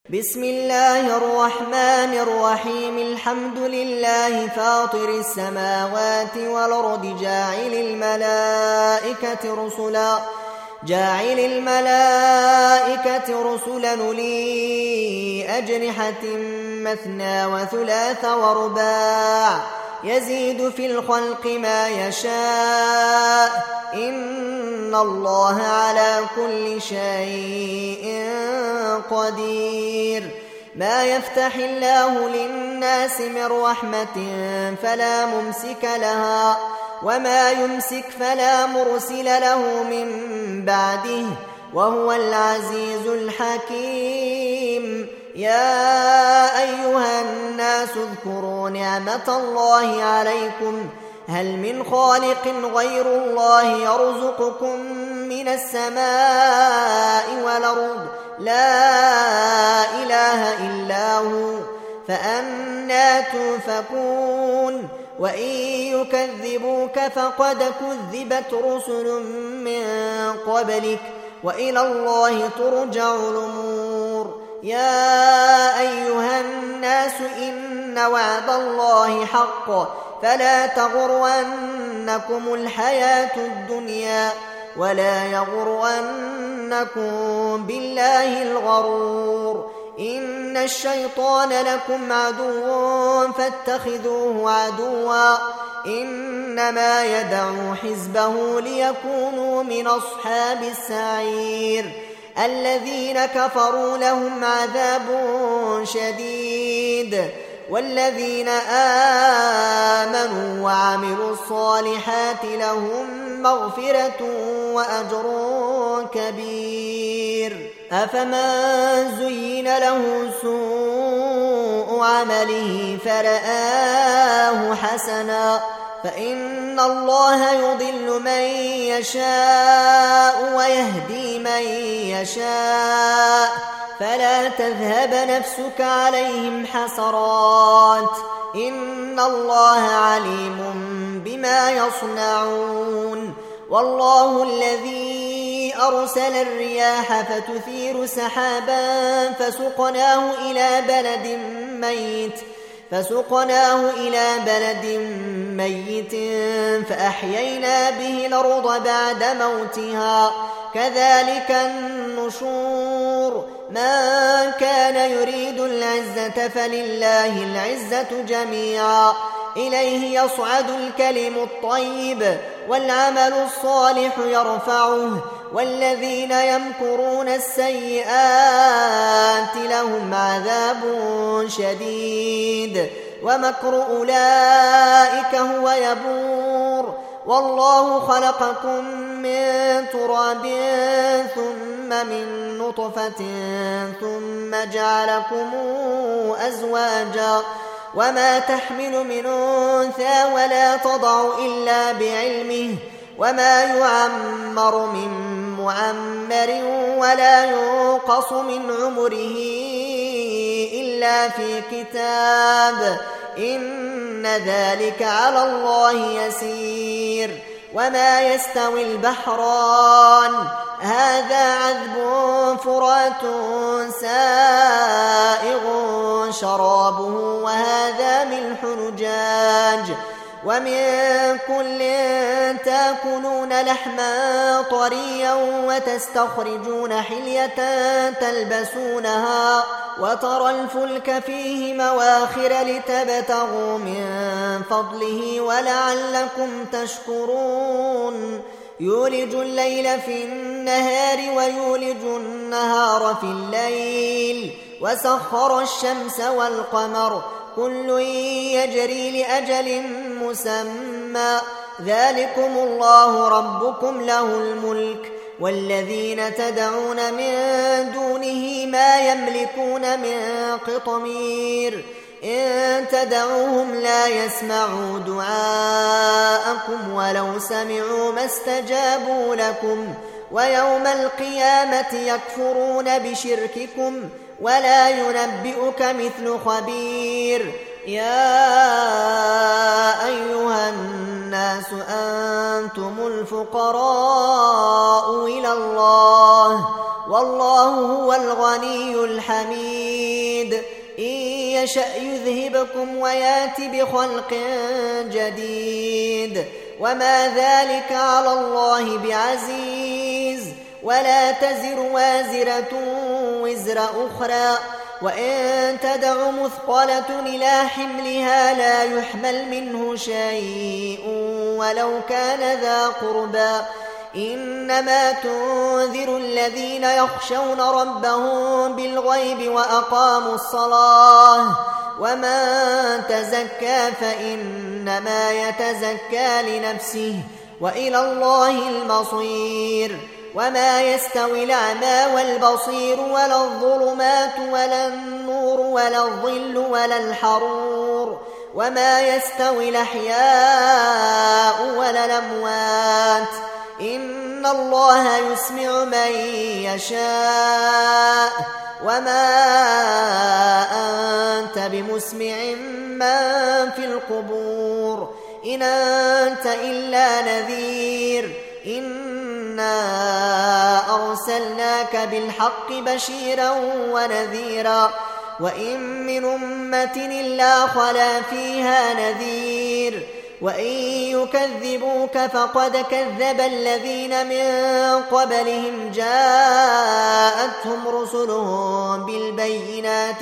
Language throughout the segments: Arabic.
بسم الله الرحمن الرحيم. الحمد لله فاطر السماوات والأرض جاعل الملائكة رسلا أولي أجنحة مثنى وثلاث ورباع يزيد في الخلق ما يشاء إن الله على كل شيء قدير. ما يفتح الله للناس من رحمة فلا ممسك لها وما يمسك فلا مرسل له من بعده وهو العزيز الحكيم. يا أيها الناس اذكروا نعمة الله عليكم هل من خالق غير الله يرزقكم من السماء والأرض لا إله إلا هو فأنى تؤفكون. وإن يكذبوك فقد كذبت رسل من قبلك وإلى الله ترجع الأمور. يا أيها الناس إن وعد الله حق فلا تغرنكم الحياة الدنيا ولا يغرنكم بالله الغرور. إن الشيطان لكم عدو فاتخذوه عدوا إنما يدعو حزبه ليكونوا من أصحاب السعير. الذين كفروا لهم عذاب شديد والذين آمنوا وعملوا الصالحات لهم مغفرة وأجر كبير. أفمن زين له سوء عمله فرآه حسنا فإن الله يضل من يشاء ويهدي من يشاء فلا تذهب نفسك عليهم حسرات إن الله عليم بما يصنعون. والله الذي أرسل الرياح فتثير سحابا فسقناه إلى بلد ميت فأحيينا به الأرض بعد موتها كذلك النشور. من كان يريد العزة فلله العزة جميعا إليه يصعد الكلم الطيب والعمل الصالح يرفعه والذين يمكرون السيئات لهم عذاب شديد ومكر أولئك هو يبور. والله خلقكم من تراب ثم من نطفة ثم جعلكم أزواجا وما تحمل من أنثى ولا تضع إلا بعلمه وما يعمر من معمر ولا ينقص من عمره إلا في كتاب إن ذلك على الله يسير. وما يستوي البحران هذا عذب فرات سائغ شرابه وهذا ملح نجاج ومن كل تاكلون لحما طريا وتستخرجون حلية تلبسونها وترى الفلك فيه مواخر لتبتغوا من فضله ولعلكم تشكرون. يولج الليل في النهار ويولج النهار في الليل وسخر الشمس والقمر كل يجري لأجل مسمى ذلكم الله ربكم له الملك والذين تدعون من دونه ما يملكون من قطمير إن تدعوهم لا يسمعوا دعاءكم ولو سمعوا ما استجابوا لكم ويوم القيامة يكفرون بشرككم ولا ينبئك مثل خبير. يا أيها الناس أنتم الفقراء إلى الله والله هو الغني الحميد. إن يشأ يذهبكم ويات بخلق جديد وما ذلك على الله بعزيز. ولا تزر وازرة وزر أخرى وإن تدع مثقلة إلى حملها لا يحمل منه شيء ولو كان ذا قربى. إنما تنذر الذين يخشون ربهم بالغيب وأقاموا الصلاة. ومن تزكى فإنما يتزكى لنفسه وإلى الله المصير. وما يستوي الأعمى والبصير ولا الظلمات ولا النور ولا الظل ولا الحرور. وما يستوي الأحياء ولا الأموات. إن الله يسمع من يشاء وما أنت بمسمع من في القبور إن أنت إلا نذير. إنا أرسلناك بالحق بشيرا ونذيرا وإن من أمة إلا خلا فيها نذير. وإن يكذبوك فقد كذب الذين من قبلهم جاءتهم رسلهم بالبينات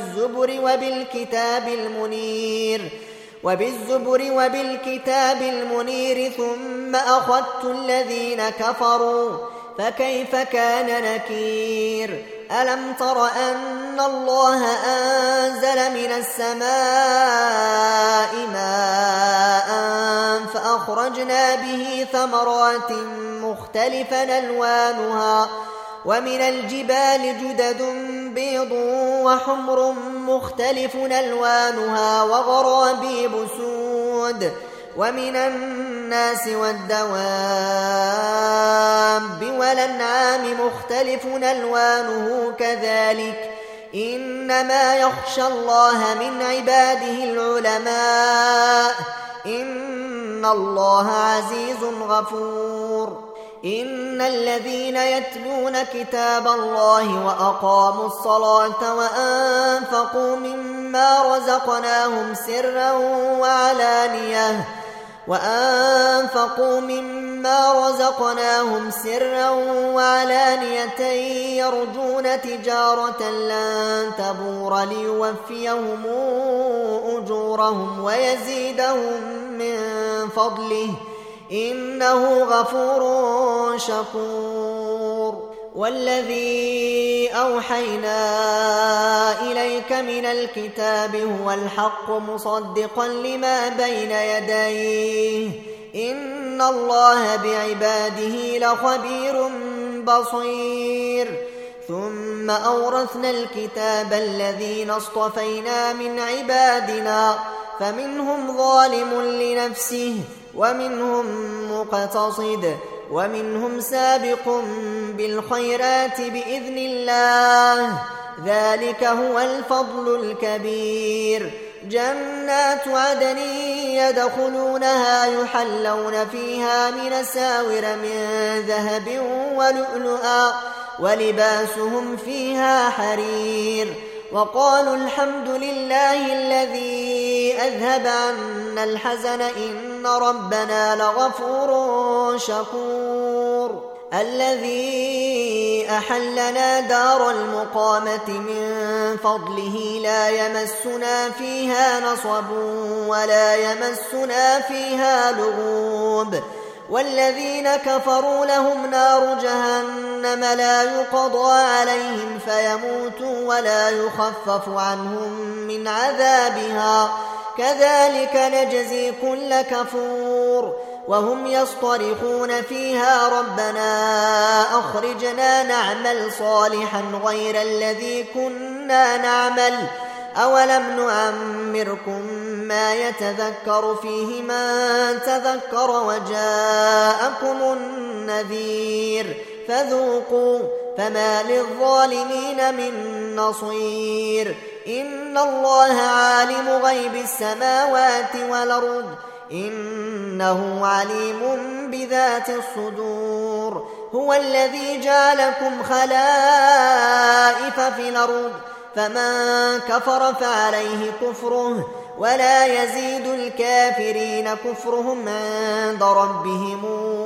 وبالكتاب المنير ثم أخذت الذين كفروا فكيف كان نكير. ألم تر أن الله أنزل من السماء ماء فأخرجنا به ثمرات مختلفا ألوانها ومن الجبال جدد بيض وحمر مختلف ألوانها وغرابيب سود ومن الناس والدواب والأنعام مختلف ألوانه كذلك. إنما يخشى الله من عباده العلماء. إن الله عزيز غفور. إن الذين يتلون كتاب الله وأقاموا الصلاة وأنفقوا مما رزقناهم سرا وعلانية يرجون تجارة لن تبور ليوفيهم أجورهم ويزيدهم من فضله إنه غفور شكور. والذي أوحينا إليك من الكتاب هو الحق مصدقا لما بين يديه. إن الله بعباده لخبير بصير. ثم أورثنا الكتاب الذين اصطفينا من عبادنا فمنهم ظالم لنفسه ومنهم مقتصد ومنهم سابق بالخيرات بإذن الله. ذلك هو الفضل الكبير. جنات عدن يدخلونها يحلون فيها من أساور من ذهب ولؤلؤا ولباسهم فيها حرير. وقالوا الحمد لله الذي أذهب عنا الحزن إن ربنا لغفور شكور. الذي أحلنا دار المقامة من فضله لا يمسنا فيها نصب ولا يمسنا فيها لغوب. والذين كفروا لهم نار جهنم لا يقضى عليهم فيموتوا ولا يخفف عنهم من عذابها كذلك نجزي كل كفور. وهم يصطرخون فيها ربنا أخرجنا نعمل صالحا غير الذي كنا نعمل أولم نعمركم ما يتذكر فيه من تذكر وجاءكم النذير فذوقوا فما للظالمين من نصير. إن الله عالم غيب السماوات والأرض إنه عليم بذات الصدور. هو الذي جعلكم خلائف في الأرض فمن كفر فعليه كفره ولا يزيد الكافرين كفرهم عند ربهم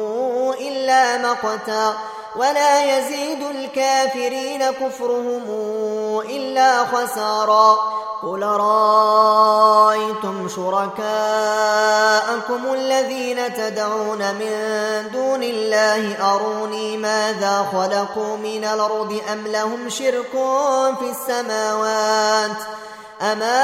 إلا مقتا ولا يزيد الكافرين كفرهم إلا خسارا قل رأيتم شركاءكم الذين تدعون من دون الله أروني ماذا خلقوا من الأرض أم لهم شرك في السماوات أما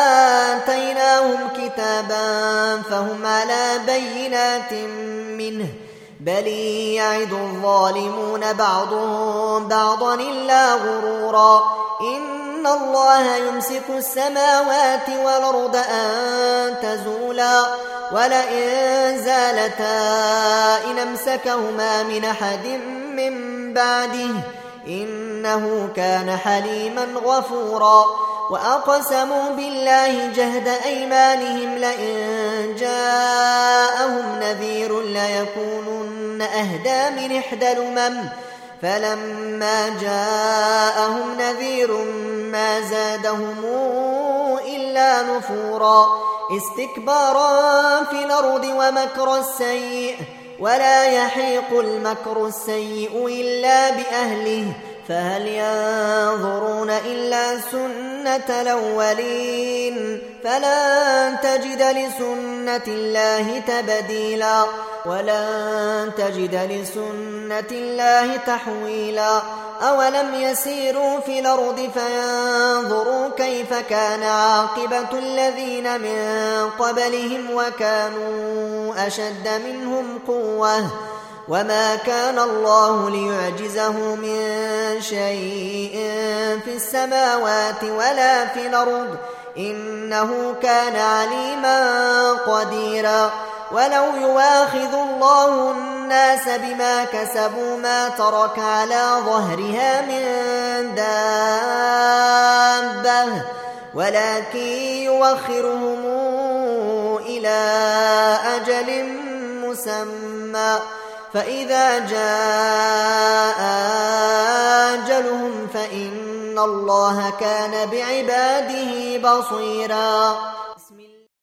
آتيناهم كتابا فهم على بينات منه بل يعد الظالمون بعضهم بعضا إلا غرورا إن الله يمسك السماوات والأرض أن تزولا ولئن زالتا إن أمسكهما من أحد من بعده إنه كان حليما غفورا وأقسموا بالله جهد أيمانهم لئن جاءهم نذير ليكونن أهدى من إحدى الأمم فلما جاءهم نذير ما زادهم إلا نفورا استكبارا في الأرض ومكر السيء ولا يحيق المكر السيء إلا بأهله فهل ينظرون إلا سنة الأولين فلن تجد لسنة الله تبديلا ولن تجد لسنة الله تحويلا أولم يسيروا في الأرض فينظروا كيف كان عاقبة الذين من قبلهم وكانوا أشد منهم قوة وما كان الله ليعجزه من شيء في السماوات ولا في الأرض إنه كان عليما قديرا ولو يواخذ الله الناس بما كسبوا ما ترك على ظهرها من دابة ولكن يوخرهم إلى أجل مسمى فإذا جاء أجلهم فإن الله كان بعباده بصيرا